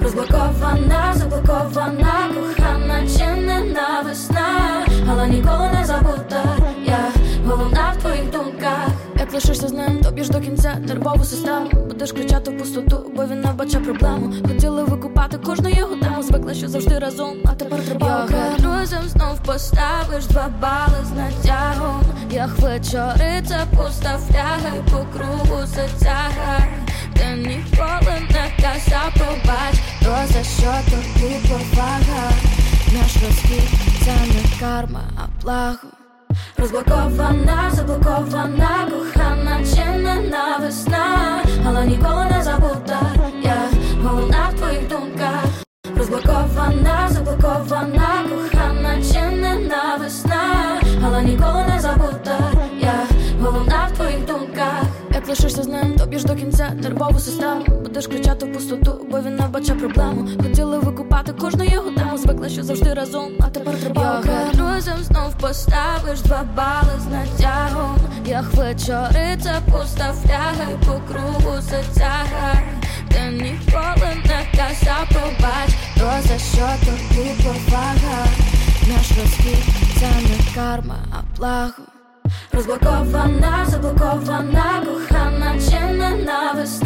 Розблокована, заблокована, кохана чи ненависна, але ніколи не забута. Я головна в твоїх думках. Як лишишся з ним, то б'єш до кінця нервову систему. Будеш кричати в пустоту, бо він не бачить проблему. Хотіли викупати кожну його тему. Звикла, що завжди разом, а тепер треба окремо. Друзям знов поставиш 2 бали з натягом. Як вечориця пуста фляга, й по кругу затягає. Ти ніколи не казав пробач, то за що тобі повага? Наш розхід – це не карма, а благо. Розблокована, заблокована, кохана чи ненависна, але ніколи не забута. Я головна в твоїх думках. Розблокована, заблокована, кохана чи ненависна, але ніколи не забута. Я головна в твоїх думках. Як лишишся з ним, то б'єш до кінця нервову систему. Будеш кричати в пустоту, бо він не бачить проблему. Хотіли викупати кожну його тему. Звикла, що завжди разом, а тепер треба окремо. Друзям знов поставиш 2 бали з натягом. Як вечориця пуста фляга, й по кругу затягає. Ти ніколи не казав пробач, то за що тобі повага? Наш розхід – це не карма, а благо. Розблокована, заблокована, кохана чи ненависна.